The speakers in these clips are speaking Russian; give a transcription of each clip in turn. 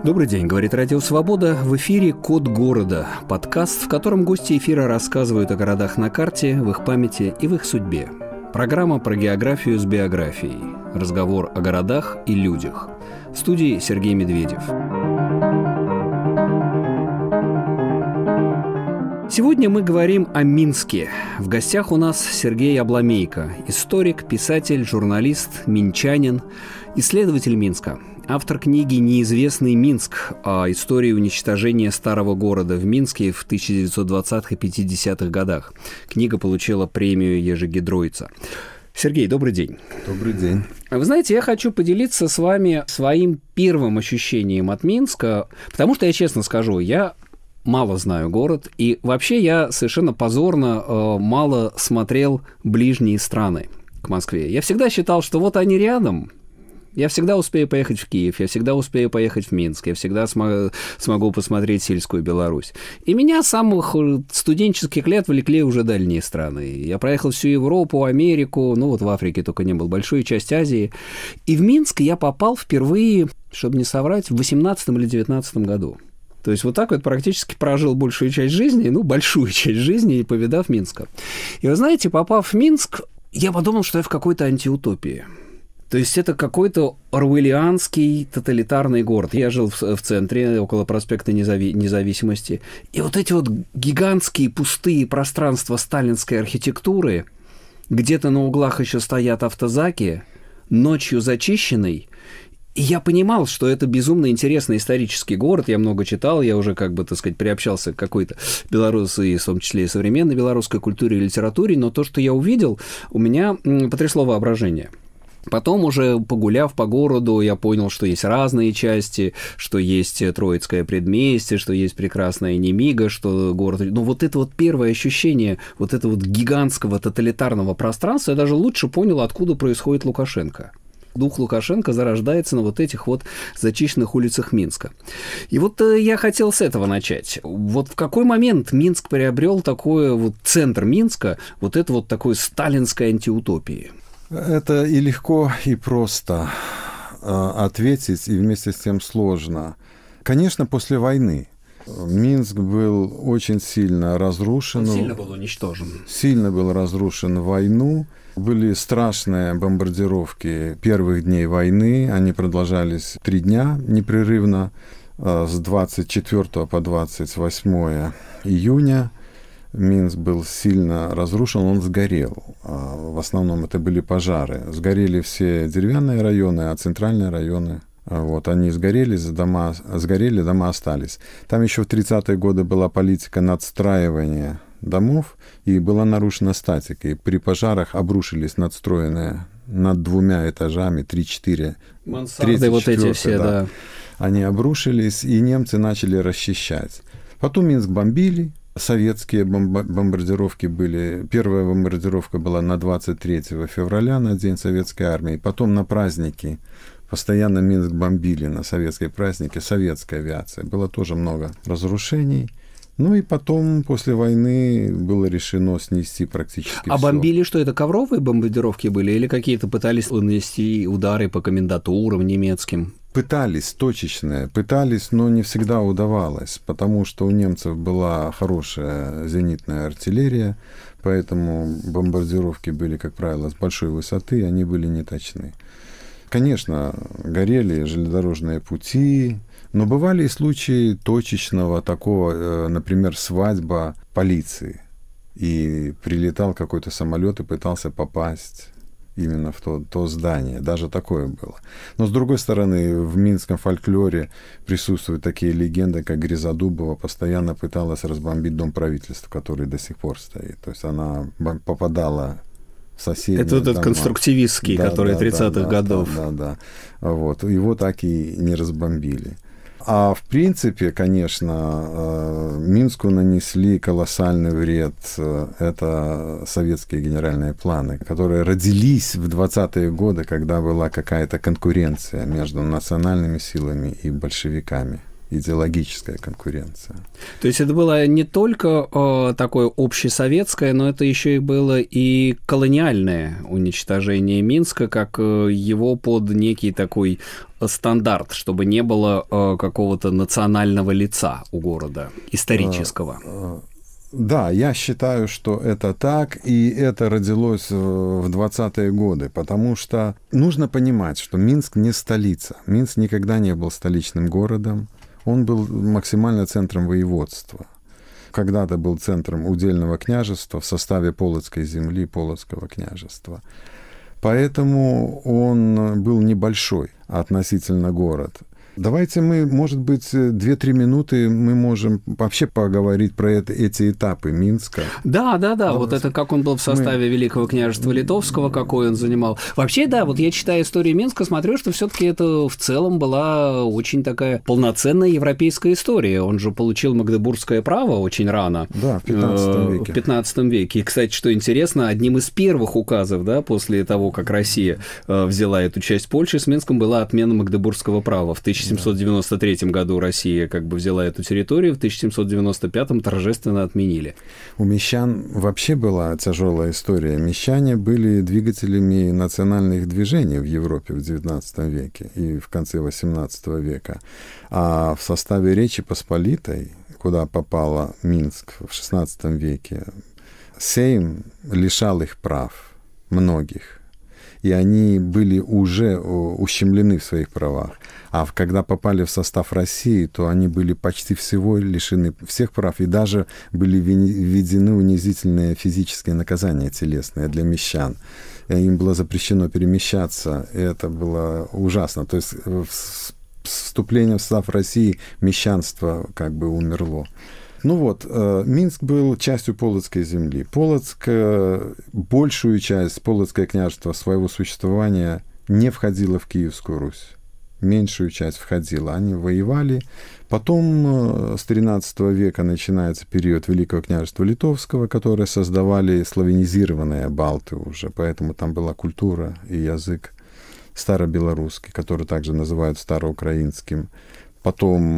Добрый день, говорит Радио Свобода. В эфире «Код города» – подкаст, в котором гости эфира рассказывают о городах на карте, в их памяти и в их судьбе. Программа про географию с биографией. Разговор о городах и людях. В студии Сергей Медведев. Сегодня мы говорим о Минске. В гостях у нас Сергей Обломейко, историк, писатель, журналист, минчанин, исследователь Минска. Автор книги «Неизвестный Минск» о истории уничтожения старого города в Минске в 1920-х и 50-х годах. Книга получила премию Ежегидройца. Сергей, добрый день. Добрый день. Вы знаете, я хочу поделиться с вами своим первым ощущением от Минска, потому что, я честно скажу, я мало знаю город, и вообще я совершенно позорно мало смотрел ближние страны к Москве. Я всегда считал, что вот они рядом. Я всегда успею поехать в Киев, я всегда успею поехать в Минск, я всегда смогу посмотреть сельскую Беларусь. И меня с самых студенческих лет влекли уже дальние страны. Я проехал всю Европу, Америку, ну вот в Африке только не был, большую часть Азии. И в Минск я попал впервые, чтобы не соврать, в 18 или 19 году. То есть вот так вот практически прожил большую часть жизни, большую часть жизни, повидав Минска. И вы знаете, попав в Минск, я подумал, что я в какой-то антиутопии. То есть это какой-то орвелианский тоталитарный город. Я жил в центре, около проспекта Независимости. И вот эти вот гигантские пустые пространства сталинской архитектуры, где-то на углах еще стоят автозаки, ночью зачищенный. И я понимал, что это безумно интересный исторический город. Я много читал, я уже, приобщался к какой-то белорусской, в том числе и современной белорусской культуре и литературе. Но то, что я увидел, у меня потрясло воображение. Потом уже погуляв по городу, я понял, что есть разные части, что есть Троицкое предместье, что есть прекрасная Немига, что город... Но вот это вот первое ощущение вот этого вот гигантского тоталитарного пространства, я даже лучше понял, откуда происходит Лукашенко. Дух Лукашенко зарождается на вот этих вот зачищенных улицах Минска. И вот я хотел с этого начать. Вот в какой момент Минск приобрел такой вот центр Минска, вот это вот такой сталинской антиутопии? Это и легко, и просто ответить, и вместе с тем сложно. Конечно, после войны Минск был очень сильно разрушен. Он сильно был уничтожен. Сильно был разрушен в войну. Были страшные бомбардировки первых дней войны. Они продолжались 3 дня непрерывно, с 24 по 28 июня. Минск был сильно разрушен, он сгорел. В основном это были пожары. Сгорели все деревянные районы, а центральные районы, они сгорели, дома остались. Там еще в 30-е годы была политика надстраивания домов, и была нарушена статика. И при пожарах обрушились надстроенные над 2 этажами, 3-4. Мансарды вот эти все, да. Они обрушились, и немцы начали расчищать. Потом Минск бомбили. Советские бомбардировки были. Первая бомбардировка была на 23 февраля, на День Советской Армии. Потом на праздники. Постоянно Минск бомбили на советские праздники. Советская авиация. Было тоже много разрушений. И потом, после войны, было решено снести практически все. А бомбили что, это ковровые бомбардировки были? Или какие-то пытались нанести удары по комендатурам немецким? Пытались, но не всегда удавалось, потому что у немцев была хорошая зенитная артиллерия, поэтому бомбардировки были, как правило, с большой высоты, они были неточны. Конечно, горели железнодорожные пути, но бывали и случаи точечного такого, например, свадьба полиции, и прилетал какой-то самолет и пытался попасть именно в то здание. Даже такое было. Но, с другой стороны, в минском фольклоре присутствуют такие легенды, как Гризодубова постоянно пыталась разбомбить дом правительства, который до сих пор стоит. То есть она попадала в соседние дома. Это этот конструктивистский, который 30-х годов. Да. Его так и не разбомбили. А в принципе, конечно, Минску нанесли колоссальный вред. Это советские генеральные планы, которые родились в 20-е годы, когда была какая-то конкуренция между национальными силами и большевиками. идеологическая конкуренция. То есть это было не только такое общесоветское, но это еще и было и колониальное уничтожение Минска, как его под некий такой стандарт, чтобы не было какого-то национального лица у города, исторического. Да, я считаю, что это так, и это родилось в 20-е годы, потому что нужно понимать, что Минск не столица. Минск никогда не был столичным городом, он был максимально центром воеводства. Когда-то был центром удельного княжества в составе Полоцкой земли, Полоцкого княжества. Поэтому он был небольшой относительно город. Давайте мы, может быть, 2-3 минуты мы можем вообще поговорить про эти этапы Минска. Да, вот это как он был в составе Великого княжества Литовского, какой он занимал. Вообще, да, вот я читаю историю Минска, смотрю, что все-таки это в целом была очень такая полноценная европейская история. Он же получил магдебургское право очень рано. Да, в 15 веке. В 15 веке. И, кстати, что интересно, одним из первых указов, да, после того, как Россия взяла эту часть Польши, с Минском была отмена магдебургского права. В 1793 году Россия как бы взяла эту территорию, в 1795 торжественно отменили. У мещан вообще была тяжелая история. Мещане были двигателями национальных движений в Европе в XIX веке и в конце XVIII века. А в составе Речи Посполитой, куда попала Минск в XVI веке, Сейм лишал их прав, многих. И они были уже ущемлены в своих правах. А когда попали в состав России, то они были почти всего лишены всех прав, и даже были введены унизительные физические наказания телесные для мещан. Им было запрещено перемещаться, и это было ужасно. То есть с вступлением в состав России мещанство как бы умерло. Ну вот, Минск был частью Полоцкой земли. Полоцк, большую часть Полоцкое княжество своего существования не входило в Киевскую Русь. Меньшую часть входила. Они воевали. Потом с XIII века начинается период Великого княжества Литовского, которое создавали славянизированные балты уже. Поэтому там была культура и язык старобелорусский, который также называют староукраинским. Потом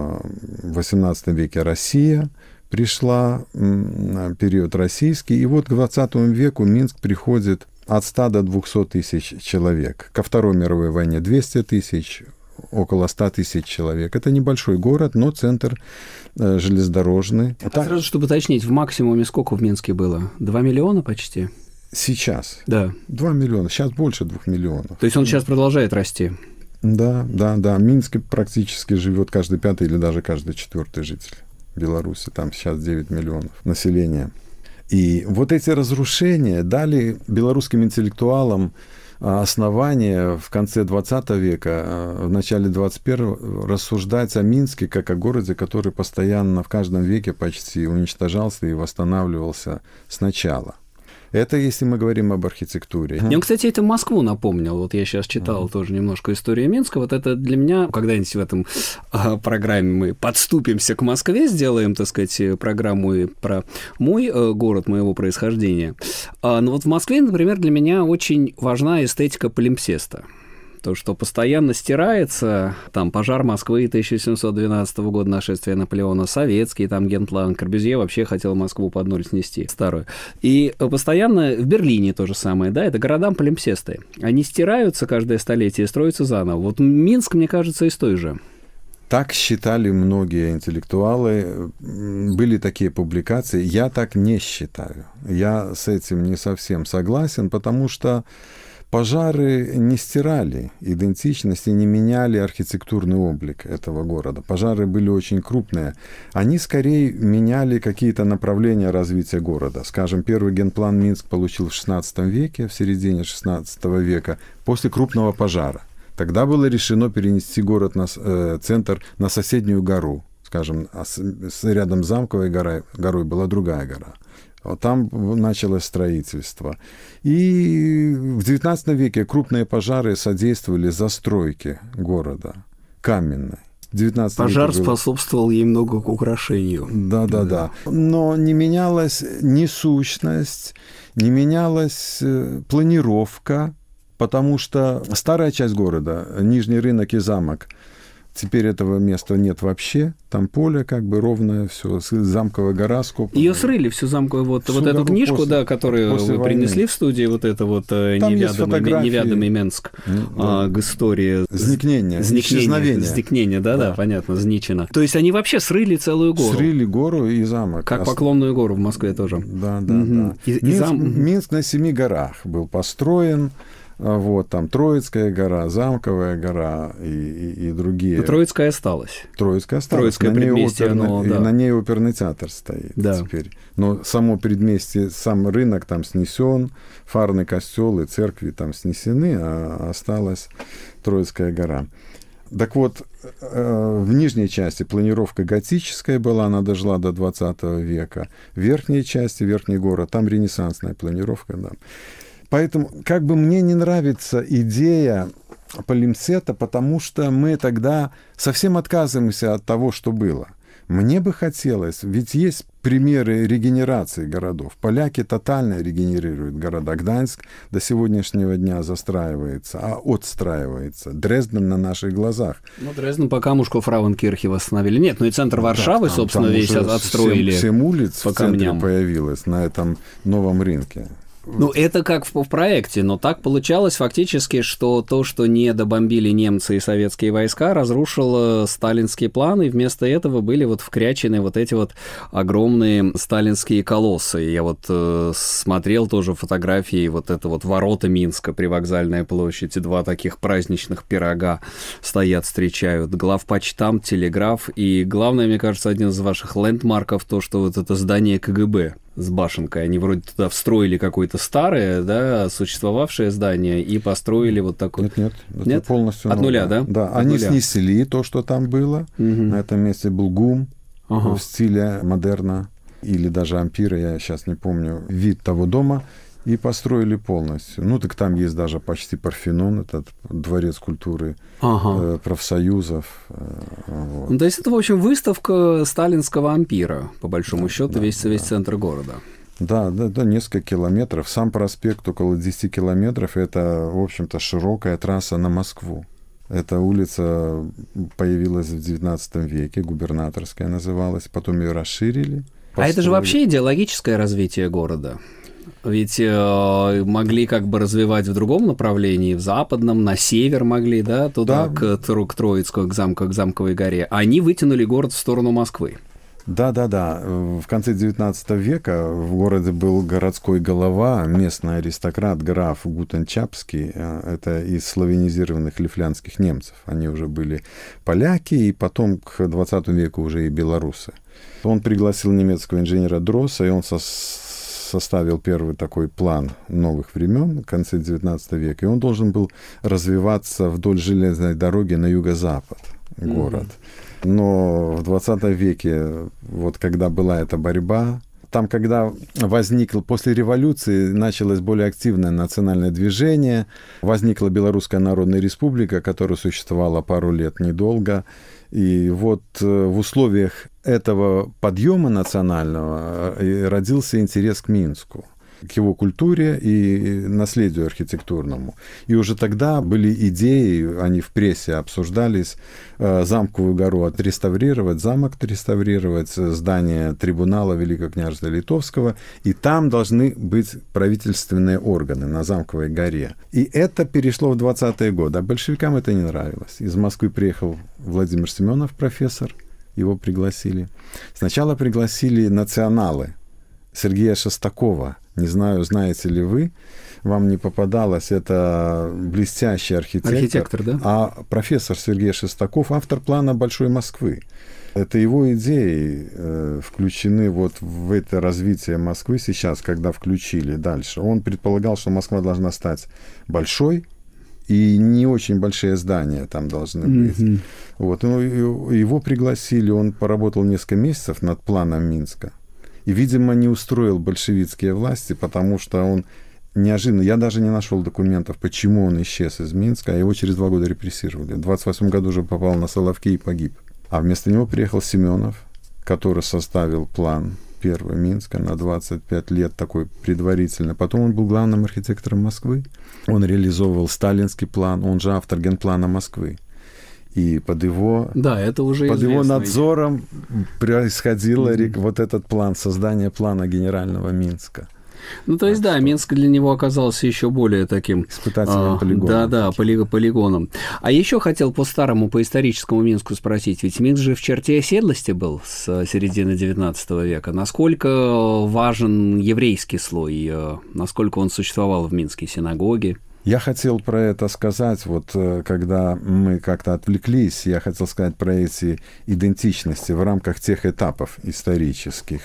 в XVIII веке Россия пришла, период российский, и вот к XX веку Минск приходит от 100 до 200 тысяч человек. Ко Второй мировой войне 200 тысяч, около 100 тысяч человек. Это небольшой город, но центр железнодорожный. Сразу, чтобы уточнить, в максимуме сколько в Минске было? 2 миллиона почти? Сейчас? Да. 2 миллиона, сейчас больше 2 миллионов. То есть он сейчас продолжает расти? Да. В Минске практически живет каждый 5-й или даже каждый 4-й житель Беларуси. Там сейчас 9 миллионов населения. И вот эти разрушения дали белорусским интеллектуалам основание в конце 20 века, в начале 21-го рассуждать о Минске как о городе, который постоянно в каждом веке почти уничтожался и восстанавливался сначала. Это если мы говорим об архитектуре. Мне, кстати, это Москву напомнил. Вот я сейчас читал тоже немножко историю Минска. Вот это для меня, когда-нибудь в этом программе мы подступимся к Москве, сделаем, так сказать, программу про мой город, моего происхождения. Но вот в Москве, например, для меня очень важна эстетика палимпсеста. То, что постоянно стирается, там, пожар Москвы 1712 года, нашествие Наполеона, советский, там, генплан, Корбюзье вообще хотел Москву под ноль снести, старую. И постоянно в Берлине то же самое, да, это города-палимпсесты. Они стираются каждое столетие и строятся заново. Вот Минск, мне кажется, из той же. Так считали многие интеллектуалы, были такие публикации. Я так не считаю. Я с этим не совсем согласен, потому что пожары не стирали идентичность и не меняли архитектурный облик этого города. Пожары были очень крупные. Они скорее меняли какие-то направления развития города. Скажем, первый генплан Минск получил в XVI веке, в середине XVI века, после крупного пожара. Тогда было решено перенести город центр на соседнюю гору. Скажем, рядом с Замковой горой была другая гора. Там началось строительство. И в XIX веке крупные пожары содействовали застройке города каменной. Пожар способствовал ей много к украшению. Да. Но не менялась ни сущность, не менялась планировка, потому что старая часть города, Нижний рынок и замок, Теперь этого места нет вообще. Там поле как бы ровное, все, замковая гора скопана. Ее срыли, всю замковую, вот эту книжку, да, которую вы принесли в студии, вот это вот «Невядомый Менск», к истории зникнения, да, понятно, Зничина. То есть они вообще срыли целую гору. Срыли гору и замок. Как Поклонную гору в Москве тоже. Да. Минск на 7 горах был построен. Вот, там Троицкая гора, Замковая гора и другие. Но Троицкая осталась. Троицкая осталась. Троицкое предместье, на ней оперный театр стоит теперь. Но само предместье, сам рынок там снесен, фарный костел и церкви там снесены, а осталась Троицкая гора. Так вот, в нижней части планировка готическая была, она дожила до 20 века. В верхней части, верхний город, там ренессансная планировка, да. Поэтому как бы мне не нравится идея палимсета, потому что мы тогда совсем отказываемся от того, что было. Мне бы хотелось, ведь есть примеры регенерации городов. Поляки тотально регенерируют города. Гданьск до сегодняшнего дня застраивается, отстраивается. Дрезден на наших глазах. Ну, Дрезден по камушку Фрауенкирхе восстановили. Нет, ну и центр Варшавы, собственно, весь отстроили. 7 улиц по в центре камням появилось на этом новом рынке. Ну, это как в проекте, но так получалось фактически, что то, что не добомбили немцы и советские войска, разрушило сталинские планы, и вместо этого были вот вкрячены вот эти вот огромные сталинские колоссы. Я вот смотрел тоже фотографии, вот это вот ворота Минска, Привокзальная площадь, и 2 таких праздничных пирога стоят, встречают. Главпочтамт, телеграф, и главное, мне кажется, один из ваших лендмарков, то, что вот это здание КГБ с башенкой. Они вроде туда встроили какое-то старое, да, существовавшее здание и построили вот такое. Нет? Это полностью от нуля, да? Да, они снесли то, что там было. На этом месте был ГУМ в стиле модерна или даже ампира, я сейчас не помню, вид того дома, и построили полностью. Ну, так там есть даже почти Парфенон, этот дворец культуры профсоюзов. Вот. Ну, то есть это, в общем, выставка сталинского ампира, по большому счету, весь центр города. Да, несколько километров. Сам проспект около 10 километров. Это, в общем-то, широкая трасса на Москву. Эта улица появилась в XIX веке, губернаторская называлась, потом ее расширили. А это же вообще идеологическое развитие города. Ведь могли как бы развивать в другом направлении, в западном, на север могли, да, туда, к Троицку, к Замковой горе. А они вытянули город в сторону Москвы. Да. В конце XIX века в городе был городской голова, местный аристократ, граф Гутенчапский. Это из славянизированных лифлянских немцев. Они уже были поляки, и потом к XX веку уже и белорусы. Он пригласил немецкого инженера Дросса, и он составил первый такой план новых времен в конце XIX века, и он должен был развиваться вдоль железной дороги на юго-запад город. Но в XX веке, вот когда была эта борьба, там, когда возникло, после революции началось более активное национальное движение, возникла Белорусская Народная Республика, которая существовала пару лет недолго, и вот в условиях этого подъема национального родился интерес к Минску, к его культуре и наследию архитектурному. И уже тогда были идеи, они в прессе обсуждались, Замковую гору отреставрировать, замок отреставрировать, здание трибунала Великого княжества Литовского, и там должны быть правительственные органы на Замковой горе. И это перешло в 20-е годы, а большевикам это не нравилось. Из Москвы приехал Владимир Семенов, профессор, его пригласили. Сначала пригласили националы Сергея Шестакова. Не знаю, знаете ли вы, вам не попадалось, это блестящий архитектор, да? А профессор Сергей Шестаков, автор плана Большой Москвы. Это его идеи включены вот в это развитие Москвы сейчас, когда включили дальше. Он предполагал, что Москва должна стать большой, и не очень большие здания там должны быть. Вот. Его пригласили, он поработал несколько месяцев над планом Минска. И, видимо, не устроил большевистские власти, потому что он неожиданно... Я даже не нашел документов, почему он исчез из Минска, а его через 2 года репрессировали. В 28 году уже попал на Соловки и погиб. А вместо него приехал Семенов, который составил план первого Минска на 25 лет, такой предварительно. Потом он был главным архитектором Москвы. Он реализовывал сталинский план, он же автор генплана Москвы. И под его, да, это уже под его известно. надзором происходил вот этот план, создание плана генерального Минска. Ну, то есть, да, Минск для него оказался еще более таким... испытательным полигоном. Да, полигоном. А еще хотел по старому, по историческому Минску спросить, ведь Минск же в черте оседлости был с середины XIX века. Насколько важен еврейский слой, насколько он существовал в Минске, синагоги? Я хотел про это сказать, вот когда мы как-то отвлеклись, я хотел сказать про эти идентичности в рамках тех этапов исторических.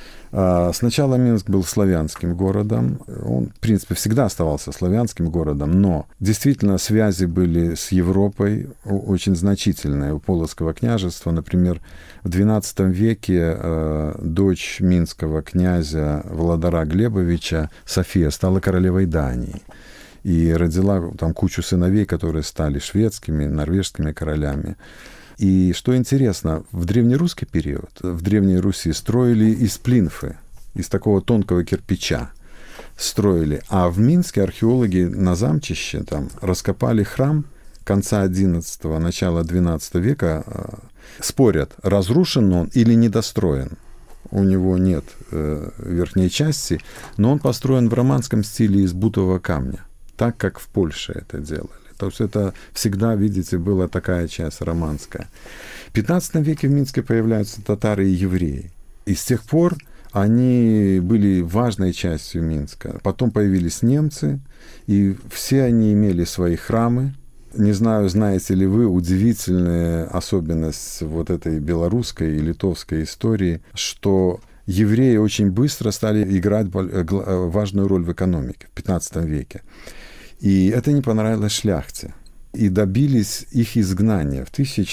Сначала Минск был славянским городом, он, в принципе, всегда оставался славянским городом, но действительно связи были с Европой очень значительные у Полоцкого княжества. Например, в XII веке дочь минского князя Владара Глебовича София стала королевой Дании и родила там кучу сыновей, которые стали шведскими, норвежскими королями. И что интересно, в древнерусский период, в Древней Руси строили из плинфы, из такого тонкого кирпича строили. А в Минске археологи на Замчище там раскопали храм конца XI, начала XII века. Спорят, разрушен он или недостроен. У него нет верхней части, но он построен в романском стиле из бутового камня, так как в Польше это делали. То есть это всегда, видите, была такая часть романская. В XV веке в Минске появляются татары и евреи. И с тех пор они были важной частью Минска. Потом появились немцы, и все они имели свои храмы. Не знаю, знаете ли вы, удивительная особенность вот этой белорусской и литовской истории, что евреи очень быстро стали играть важную роль в экономике в XV веке. И это не понравилось шляхте. И добились их изгнания. В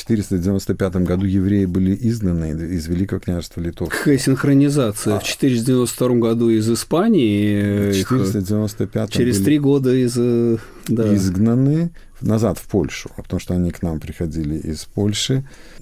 1495 году евреи были изгнаны из Великого княжества Литовского. Какая синхронизация. В 492 году из Испании, в 495 через 3 года изгнаны назад в Польшу, потому что они к нам приходили из Польши.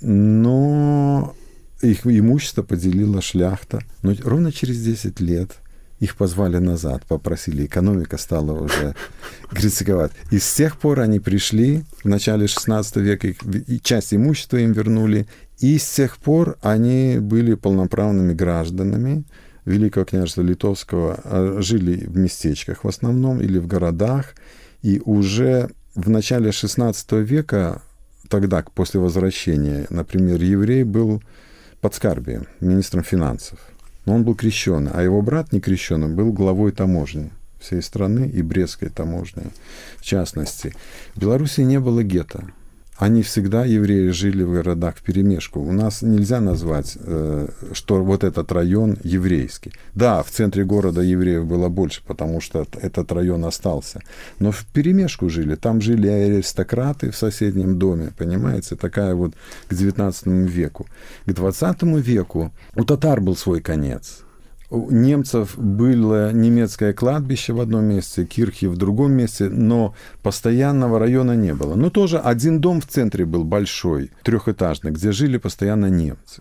Но их имущество поделила шляхта. Но ровно через 10 лет их позвали назад, попросили, экономика стала уже критиковать. И с тех пор они пришли, в начале XVI века часть имущества им вернули, и с тех пор они были полноправными гражданами Великого княжества Литовского, жили в местечках в основном или в городах, и уже в начале XVI века, тогда, после возвращения, например, еврей был подскарбием, министром финансов. Но он был крещеный, а его брат некрещеный был главой таможни всей страны и Брестской таможни в частности. В Беларуси не было гетто. Они всегда, евреи, жили в городах вперемешку. У нас нельзя назвать, что вот этот район еврейский. Да, в центре города евреев было больше, потому что этот район остался. Но вперемешку жили. Там жили аристократы в соседнем доме, понимаете? Такая вот к XIX веку. К XX веку у татар был свой конец. У немцев было немецкое кладбище в одном месте, кирхи в другом месте, но постоянного района не было. Но тоже один дом в центре был большой, трехэтажный, где жили постоянно немцы.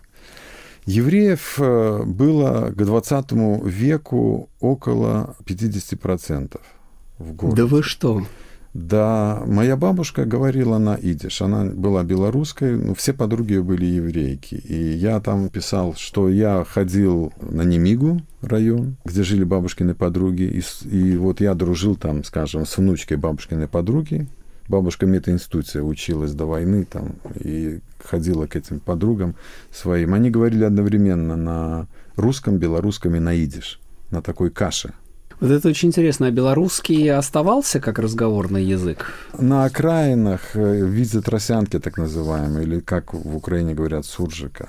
Евреев было к 20 веку около 50% в городе. Да вы что? Да, моя бабушка говорила на идиш, она была белорусской, но все подруги ее были еврейки. И я там писал, что я ходил на Немигу район, где жили бабушкины подруги, и вот я дружил там, скажем, с внучкой бабушкиной подруги. Бабушка в мединституте училась до войны там и ходила к этим подругам своим. Они говорили одновременно на русском, белорусском и на идиш, на такой каше. Вот это очень интересно. А белорусский оставался как разговорный язык? На окраинах, в виде тросянки так называемой, или как в Украине говорят, суржика.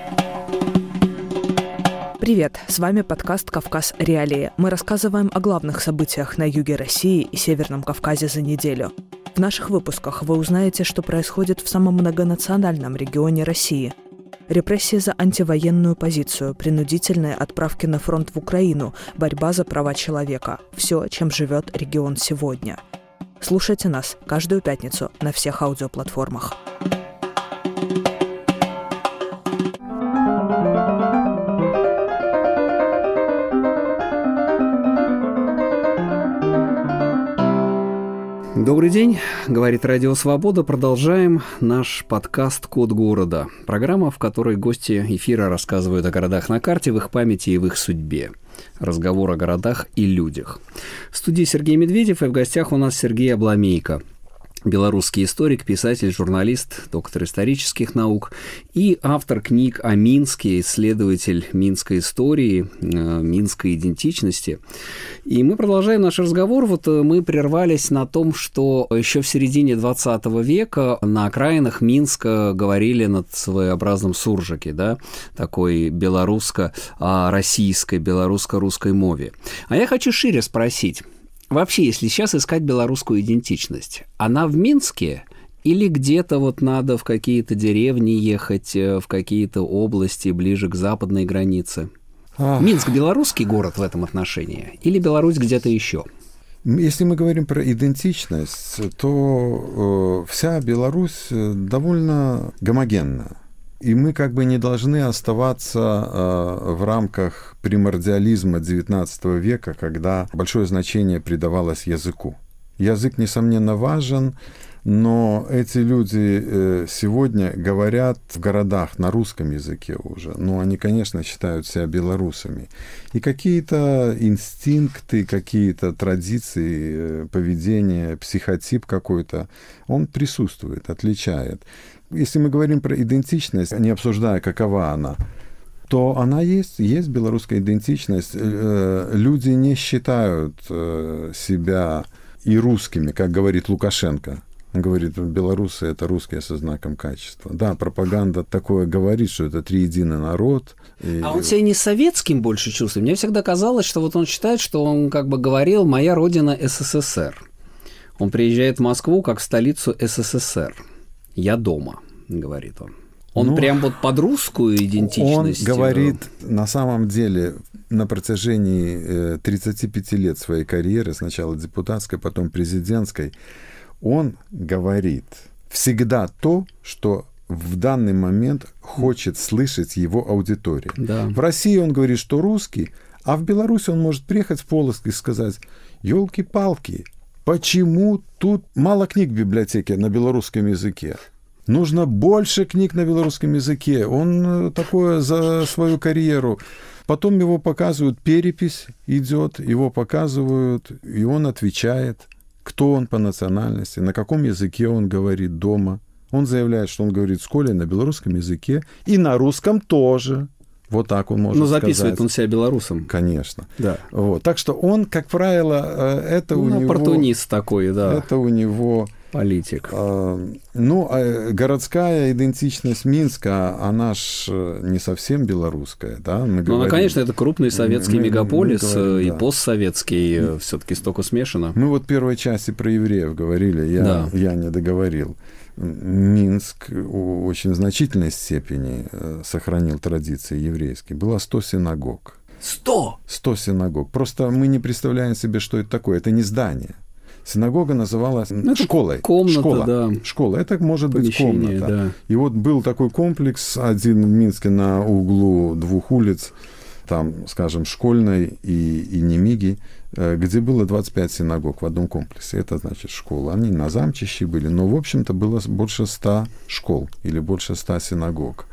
Привет, с вами подкаст «Кавказ. Реалии». Мы рассказываем о главных событиях на юге России и Северном Кавказе за неделю. В наших выпусках вы узнаете, что происходит в самом многонациональном регионе России. Репрессии за антивоенную позицию, принудительные отправки на фронт в Украину, борьба за права человека. Все, чем живет регион сегодня. Слушайте нас каждую пятницу на всех аудиоплатформах. Добрый день, говорит Радио Свобода. Продолжаем наш подкаст «Код города». Программа, в которой гости эфира рассказывают о городах на карте, в их памяти и в их судьбе. Разговор о городах и людях. В студии Сергей Медведев, и в гостях у нас Сергей Обломейко. Белорусский историк, писатель, журналист, доктор исторических наук и автор книг о Минске, исследователь минской истории, минской идентичности. И мы продолжаем наш разговор. Вот мы прервались на том, что еще в середине 20 века на окраинах Минска говорили над своеобразным суржике, да, такой белорусско-российской, белорусско-русской мове. А я хочу шире спросить. Вообще, если сейчас искать белорусскую идентичность, она в Минске или где-то вот надо в какие-то деревни ехать, в какие-то области ближе к западной границе? Минск – белорусский город в этом отношении или Беларусь где-то еще? Если мы говорим про идентичность, то вся Беларусь довольно гомогенна. И мы как бы не должны оставаться в рамках примордиализма XIX века, когда большое значение придавалось языку. Язык, несомненно, важен, но эти люди сегодня говорят в городах на русском языке уже. Но они, конечно, считают себя белорусами. И какие-то инстинкты, какие-то традиции, поведение, психотип какой-то, он присутствует, отличает. Если мы говорим про идентичность, не обсуждая, какова она, то она есть белорусская идентичность. Люди не считают себя и русскими, как говорит Лукашенко. Он говорит, белорусы – это русские со знаком качества. Да, пропаганда такое говорит, что это триединый народ. А он себя не советским больше чувствует? Мне всегда казалось, что вот он считает, что он как бы говорил «моя родина СССР». Он приезжает в Москву как в столицу СССР. «Я дома», — говорит он. Он прям вот под русскую идентичность. Он говорит, на самом деле, на протяжении 35 лет своей карьеры, сначала депутатской, потом президентской, он говорит всегда то, что в данный момент хочет слышать его аудитория. Да. В России он говорит, что русский, а в Беларуси он может приехать в Полоцк и сказать, елки-палки, почему тут мало книг в библиотеке на белорусском языке? Нужно больше книг на белорусском языке. Он такое за свою карьеру. Потом его показывают, перепись идет, его показывают, и он отвечает, кто он по национальности, на каком языке он говорит дома. Он заявляет, что он говорит в школе на белорусском языке и на русском тоже. Вот так он может сказать. Но записывает он себя белорусом. Конечно. Да. Вот. Так что он, как правило, это у него... Оппортунист такой, да. Это у него... Политик. Городская идентичность Минска, она ж не совсем белорусская, да? Ну, конечно, это крупный советский мегаполис, говорим, и постсоветский, все-таки столько смешано. Мы вот в первой части про евреев говорили, я не договорил. Минск в очень значительной степени сохранил традиции еврейские. Было 100 синагог. 100 синагог. Просто мы не представляем себе, что это такое. Это не здание. Синагога называлась школой. Комната, Школа. Это может быть комната. Да. И вот был такой комплекс один в Минске на углу 2 улиц, там, скажем, Школьной и Немиги, где было 25 синагог в одном комплексе. Это значит школа. Они на Замчище были, но, в общем-то, было больше 100 школ или больше 100 синагог.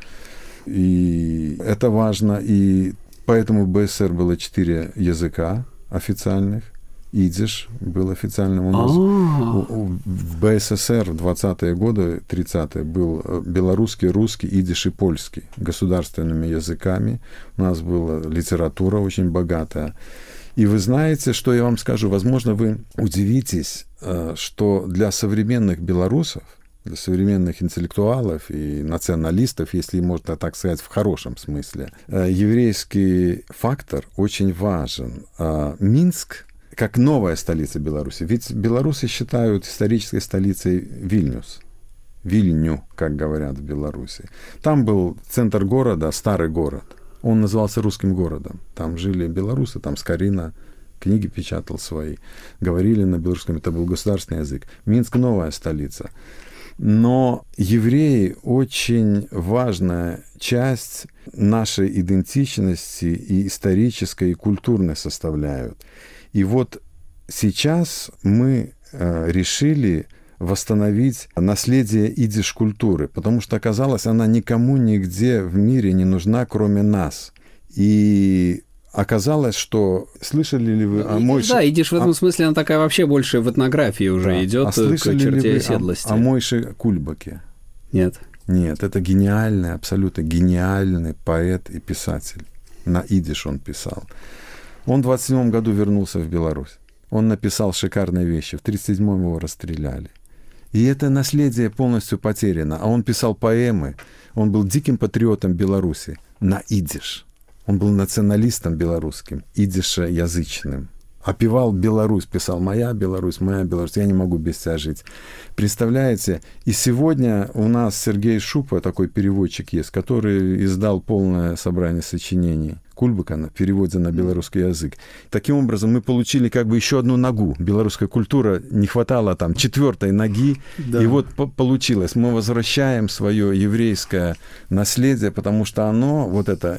И это важно. И поэтому в БССР было 4 языка официальных. Идиш был официальным у нас. В БССР в 20-е годы, 30-е, был белорусский, русский, идиш и польский государственными языками. У нас была литература очень богатая. И вы знаете, что я вам скажу? Возможно, вы удивитесь, что для современных белорусов, для современных интеллектуалов и националистов, если можно так сказать в хорошем смысле, еврейский фактор очень важен. Минск как новая столица Беларуси. Ведь белорусы считают исторической столицей Вильню, как говорят в Беларуси. Там был центр города, старый город. Он назывался русским городом. Там жили белорусы, там Скорина книги печатал свои. Говорили на белорусском, это был государственный язык. Минск — новая столица. Но евреи очень важная часть нашей идентичности и исторической, и культурной составляют. И вот сейчас мы решили восстановить наследие идиш-культуры, потому что оказалось, она никому нигде в мире не нужна, кроме нас. И оказалось, что... Слышали ли вы о Мойше? Да, идиш в этом смысле, она такая вообще больше в этнографии уже идет, к черте оседлости. О Мойше Кульбаке? Нет. Нет, это гениальный, абсолютно гениальный поэт и писатель. На идиш он писал. Он в 1927 году вернулся в Беларусь. Он написал шикарные вещи. В 1937 его расстреляли. И это наследие полностью потеряно. А он писал поэмы. Он был диким патриотом Беларуси на идиш. Он был националистом белорусским, идишеязычным. Опевал Беларусь, писал «Моя Беларусь, я не могу без тебя жить». Представляете? И сегодня у нас Сергей Шупа, такой переводчик есть, который издал полное собрание сочинений Кульбака в переводе на белорусский язык. Таким образом, мы получили как бы еще одну ногу. Белорусская культура, не хватало там 4-й ноги. Да. И вот получилось. Мы возвращаем свое еврейское наследие, потому что оно, вот это,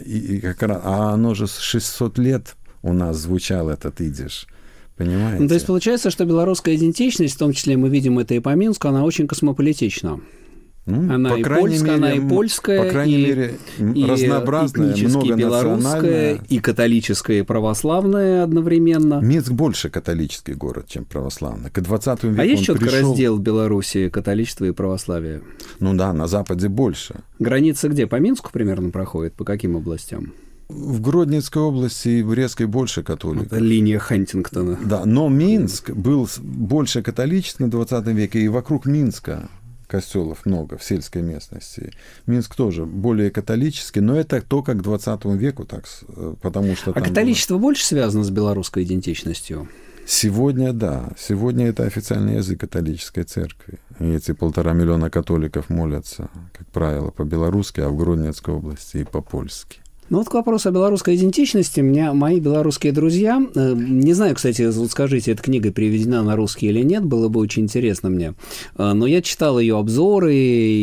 оно же с 600 лет у нас звучал этот идиш. Понимаете? Ну, то есть получается, что белорусская идентичность, в том числе мы видим это и по Минску, она очень космополитична. Она и польская, она и польская, по крайней мере, разнообразная, этнически белорусская, и католическая, и православная одновременно. Минск больше католический город, чем православный. К 20 веку есть четко раздел Беларуси католичества и православия? Ну да, на Западе больше. Граница где? По Минску примерно проходит? По каким областям? В Гродненской области и в Брестской больше католиков. Это линия Хантингтона. Да, но Минск был больше католический на 20 веке, и вокруг Минска костелов много в сельской местности. Минск тоже более католический, но это только к 20 веку, так, потому что... А католичество больше связано с белорусской идентичностью? Сегодня, да. Сегодня это официальный язык католической церкви. И эти 1,5 миллиона католиков молятся, как правило, по-белорусски, а в Гродненской области и по-польски. Ну вот к вопросу о белорусской идентичности. Мои белорусские друзья, не знаю, кстати, вот скажите, эта книга переведена на русский или нет, было бы очень интересно мне, но я читал ее обзоры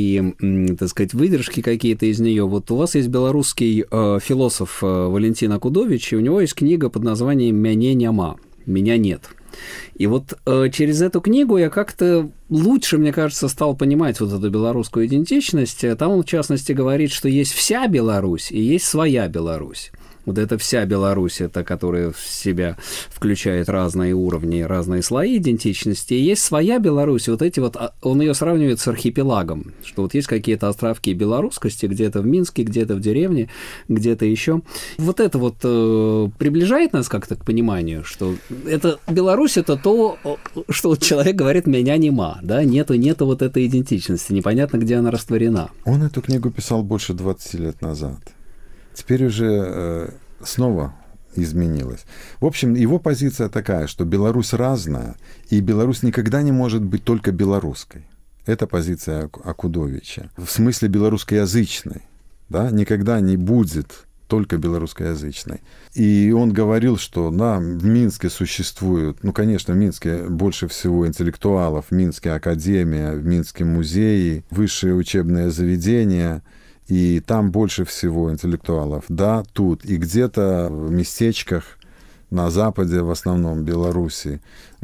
и, так сказать, выдержки какие-то из нее. Вот у вас есть белорусский философ Валентин Акудович, и у него есть книга под названием «Мяне няма», «Меня нет». И вот через эту книгу я как-то лучше, мне кажется, стал понимать вот эту белорусскую идентичность. Там он, в частности, говорит, что есть вся Беларусь и есть своя Беларусь. Вот эта вся Беларусь, это которая в себя включает разные уровни, разные слои идентичности. И есть своя Беларусь, вот эти вот, он ее сравнивает с архипелагом, что вот есть какие-то островки белорусскости, где-то в Минске, где-то в деревне, где-то еще. Вот это вот приближает нас как-то к пониманию, что это Беларусь, это то, что вот человек говорит, меня нема, да, нету вот этой идентичности, непонятно, где она растворена. Он эту книгу писал больше 20 лет назад. Теперь уже снова изменилось. В общем, его позиция такая, что Беларусь разная, и Беларусь никогда не может быть только белорусской. Это позиция Акудовича. В смысле белорусскоязычной. Да? Никогда не будет только белорусскоязычной. И он говорил, что да, в Минске существует, ну, конечно, в Минске больше всего интеллектуалов, в Минске академия, в Минске музеи, высшие учебные заведения, и там больше всего интеллектуалов. Да, тут. И где-то в местечках на западе, в основном Беларуси,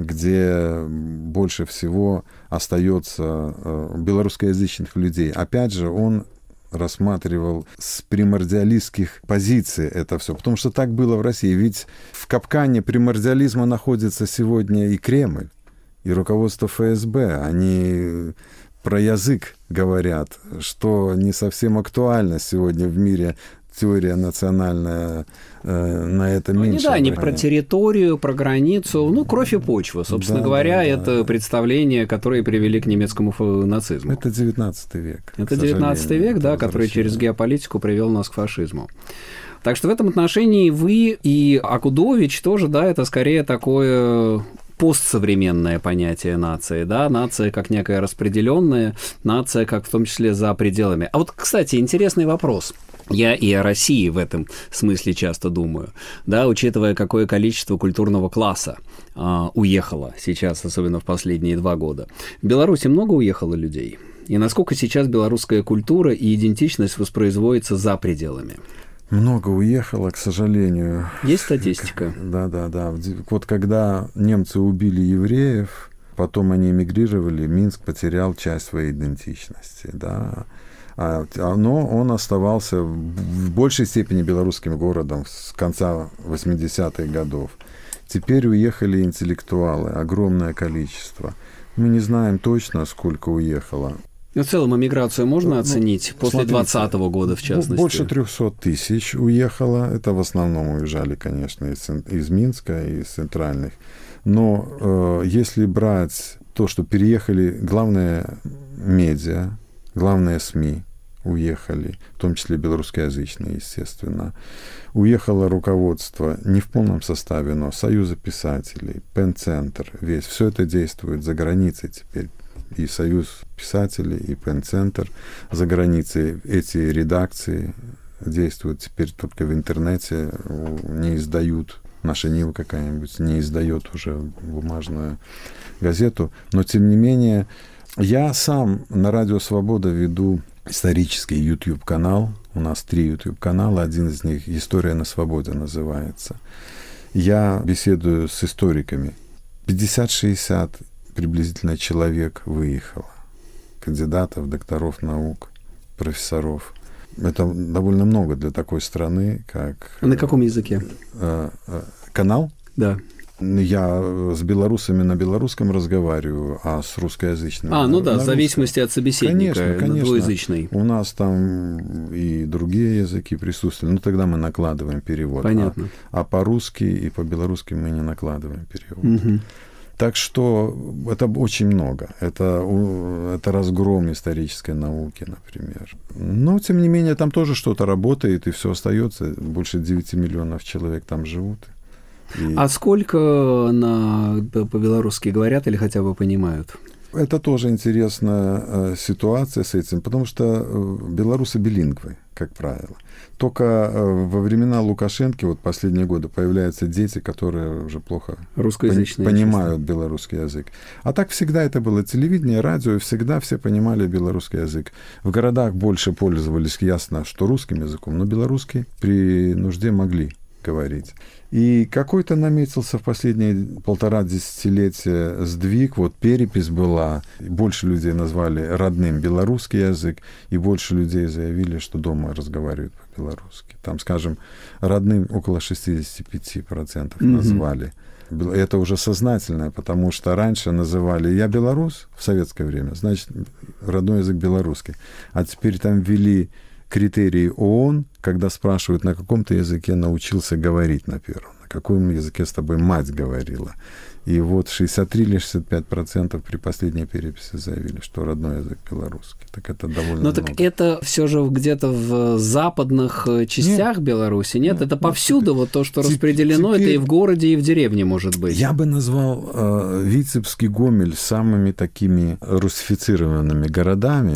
где больше всего остается белорусскоязычных людей. Опять же, он рассматривал с примордиалистских позиций это все. Потому что так было в России. Ведь в капкане примордиализма находится сегодня и Кремль, и руководство ФСБ. Они про язык говорят, что не совсем актуально сегодня в мире теория национальная на это меньше. Да, не про территорию, про границу, кровь и почва. Собственно говоря, это представления, которые привели к немецкому нацизму. Это 19 век. Это 19 век, да, который через геополитику привел нас к фашизму. Так что в этом отношении вы и Акудович тоже, да, это скорее такое постсовременное понятие нации, да, нация как некая распределенная, нация как в том числе за пределами. А вот, кстати, интересный вопрос. Я и о России в этом смысле часто думаю, да, учитывая, какое количество культурного класса уехало сейчас, особенно в последние 2 года. В Беларуси много уехало людей? И насколько сейчас белорусская культура и идентичность воспроизводится за пределами? Много уехало, к сожалению. Есть статистика? Да. Вот когда немцы убили евреев потом они эмигрировали, Минск потерял часть своей идентичности, да. Но он оставался в большей степени белорусским городом с конца 80-х годов. Теперь уехали интеллектуалы, огромное количество. Мы не знаем точно, сколько уехало. Но в целом эмиграцию можно оценить после 2020 года, в частности? Больше 300 тысяч уехало. Это в основном уезжали, конечно, из Минска, из центральных. Но если брать то, что переехали главные медиа, главные СМИ, уехали, в том числе белорусскоязычные, естественно. Уехало руководство не в полном составе, но Союза писателей, Пен-центр, весь. Все это действует за границей теперь. И Союз писателей, и Пен-центр за границей. Эти редакции действуют теперь только в интернете, не издают, наша Нива какая-нибудь не издает уже бумажную газету. Но, тем не менее, я сам на Радио Свобода веду исторический YouTube-канал. У нас 3 YouTube-канала. Один из них «История на свободе» называется. Я беседую с историками. 50-60 приблизительно человек выехало. Кандидатов, докторов наук, профессоров. Это довольно много для такой страны, как... На каком языке? Канал? Да. Я с белорусами на белорусском разговариваю, а с русскоязычными ну да, в зависимости от собеседника, конечно. Двуязычный. У нас там и другие языки присутствуют, но тогда мы накладываем перевод. Понятно. А по-русски и по-белорусски мы не накладываем перевод. Угу. Так что это очень много. Это разгром исторической науки, например. Но, тем не менее, там тоже что-то работает, и все остается. Больше 9 миллионов человек там живут. А сколько по-белорусски говорят или хотя бы понимают? Это тоже интересная ситуация с этим, потому что белорусы билингвы, как правило. Только во времена Лукашенко, вот последние годы, появляются дети, которые уже плохо понимают белорусский язык. А так всегда это было телевидение, радио, и всегда все понимали белорусский язык. В городах больше пользовались, ясно, что русским языком, но белорусский при нужде могли говорить. И какой-то наметился в последние 1,5 десятилетия сдвиг. Вот перепись была, больше людей назвали родным белорусский язык, и больше людей заявили, что дома разговаривают по-белорусски. Там, скажем, родным около 65% назвали. Это уже сознательное, потому что раньше называли «я белорус» в советское время, значит, родной язык белорусский. А теперь там ввели критерии ООН, когда спрашивают, на каком ты языке научился говорить на первом, на каком языке с тобой мать говорила. И вот 63 или 65% при последней переписи заявили, что родной язык белорусский. Так это довольно много. Так это все же где-то в западных частях Беларуси, нет? Это повсюду вот то, что распределено, это и в городе, и в деревне, может быть. Я бы назвал Витебск и Гомель самыми такими русифицированными городами,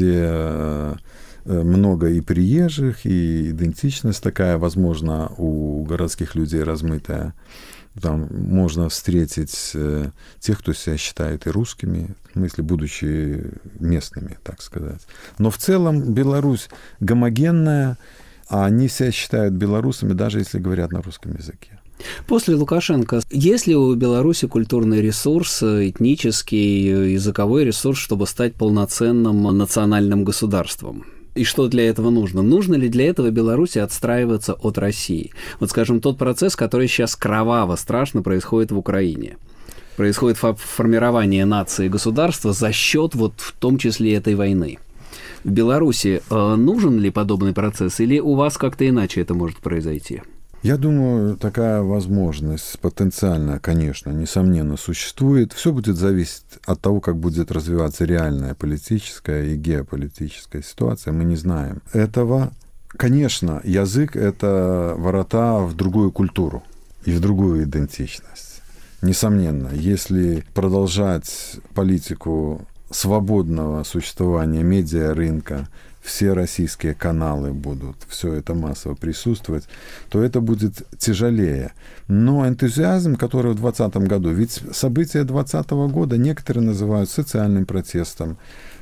где много и приезжих, и идентичность такая, возможно, у городских людей размытая. Там можно встретить тех, кто себя считает и русскими, в смысле, будучи местными, так сказать. Но в целом Беларусь гомогенная, а они себя считают белорусами, даже если говорят на русском языке. После Лукашенко, есть ли у Беларуси культурный ресурс, этнический, языковой ресурс, чтобы стать полноценным национальным государством? И что для этого нужно? Нужно ли для этого Беларуси отстраиваться от России? Вот, скажем, тот процесс, который сейчас кроваво, страшно происходит в Украине. Происходит формирование нации и государства за счет вот в том числе этой войны. В Беларуси нужен ли подобный процесс, или у вас как-то иначе это может произойти? Я думаю, такая возможность потенциально, конечно, несомненно, существует. Все будет зависеть от того, как будет развиваться реальная политическая и геополитическая ситуация. Мы не знаем этого. Конечно, язык — это ворота в другую культуру и в другую идентичность. Несомненно, если продолжать политику свободного существования медиарынка, все российские каналы будут, все это массово присутствовать, то это будет тяжелее. Но энтузиазм, который в 2020 году, ведь события 2020 года некоторые называют социальным протестом,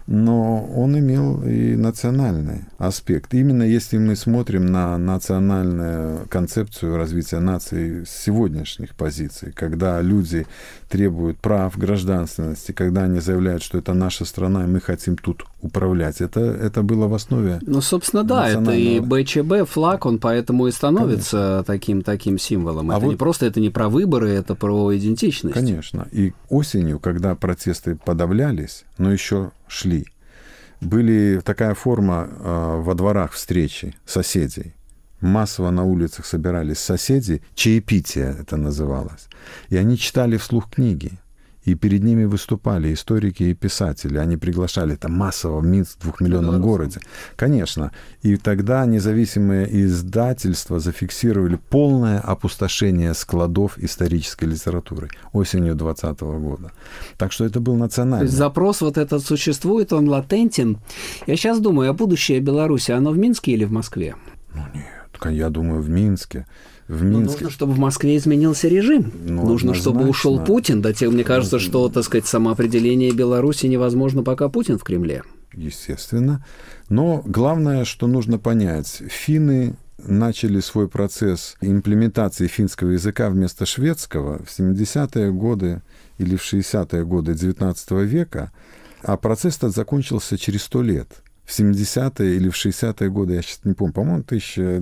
но он имел и национальный аспект. Именно если мы смотрим на национальную концепцию развития нации с сегодняшних позиций, когда люди требуют прав, гражданственности, когда они заявляют, что это наша страна, и мы хотим тут управлять, это было в основе. Ну, собственно, да, это и БЧБ, флаг, он поэтому и становится таким символом. Это не просто, это не про выборы, это про идентичность. Конечно. И осенью, когда протесты подавлялись, но еще шли, были такая форма во дворах встречи соседей. Массово на улицах собирались соседи, чаепитие это называлось. И они читали вслух книги. И перед ними выступали историки и писатели. Они приглашали это массово в Минск, 2-миллионном городе. Конечно. И тогда независимые издательства зафиксировали полное опустошение складов исторической литературы осенью 2020 года. Так что это был национальный. То есть запрос вот этот существует, он латентен. Я сейчас думаю, а будущее Беларуси, оно в Минске или в Москве? Ну нет, я думаю, в Минске. Нужно, чтобы в Москве изменился режим. Нужно, чтобы ушел Путин. Мне кажется, что, так сказать, самоопределение Беларуси невозможно, пока Путин в Кремле. Естественно. Но главное, что нужно понять, финны начали свой процесс имплементации финского языка вместо шведского в 70-е годы или в 60-е годы XIX века, а процесс этот закончился через 100 лет. В 70-е или в 60-е годы, я сейчас не помню, по-моему, в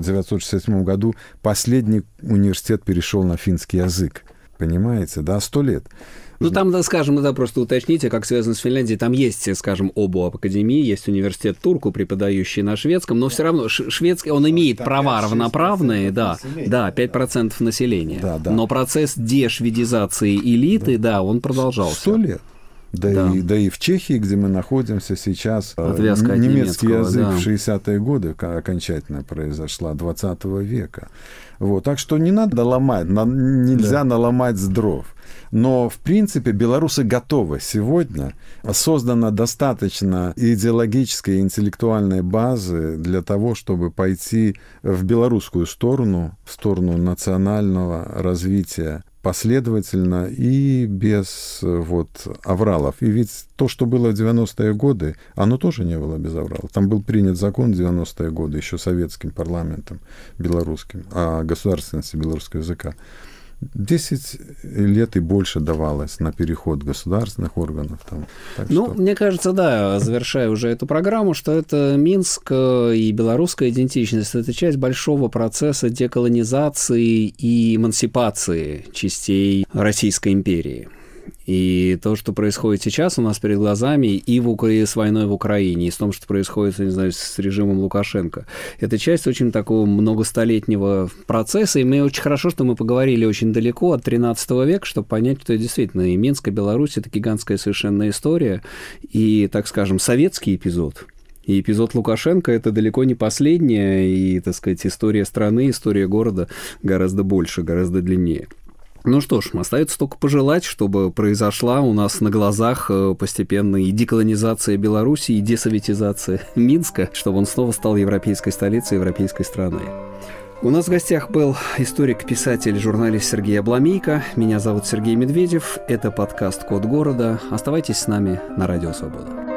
1967 году последний университет перешел на финский язык. Понимаете, да, 100 лет. Ну, там, да, скажем, да, просто уточните, как связано с Финляндией. Там есть, скажем, ОБУ академии, есть университет Турку, преподающий на шведском, но все равно шведский, он имеет права равноправные, да, 5% населения. Да. Но процесс дешведизации элиты, да, он продолжался. 100 лет. Да и в Чехии, где мы находимся сейчас, немецкий язык в 60-е годы окончательно произошла, 20 века. Вот. Так что не надо ломать, нельзя наломать с дров. Но, в принципе, белорусы готовы сегодня. Создана достаточно идеологической и интеллектуальной базы для того, чтобы пойти в белорусскую сторону, в сторону национального развития последовательно и без авралов. И ведь то, что было в 90-е годы, оно тоже не было без авралов. Там был принят закон в 90-е годы, еще советским парламентом белорусским, о государственности белорусского языка. 10 лет и больше давалось на переход государственных органов. Мне кажется, да, завершая уже эту программу, что это Минск и белорусская идентичность – это часть большого процесса деколонизации и эмансипации частей Российской империи. И то, что происходит сейчас у нас перед глазами и с войной в Украине, и с том, что происходит, не знаю, с режимом Лукашенко, это часть очень такого многостолетнего процесса, и мне очень хорошо, что мы поговорили очень далеко от 13 века, чтобы понять, что это действительно и Минск, и Беларусь – это гигантская совершенно история, и, так скажем, советский эпизод. И эпизод Лукашенко – это далеко не последняя, и, так сказать, история страны, история города гораздо больше, гораздо длиннее. Ну что ж, остается только пожелать, чтобы произошла у нас на глазах постепенно и деколонизация Беларуси, и десоветизация Минска, чтобы он снова стал европейской столицей, европейской страной. У нас в гостях был историк, писатель, журналист Сергей Обломейко. Меня зовут Сергей Медведев. Это подкаст «Код города». Оставайтесь с нами на Радио Свобода.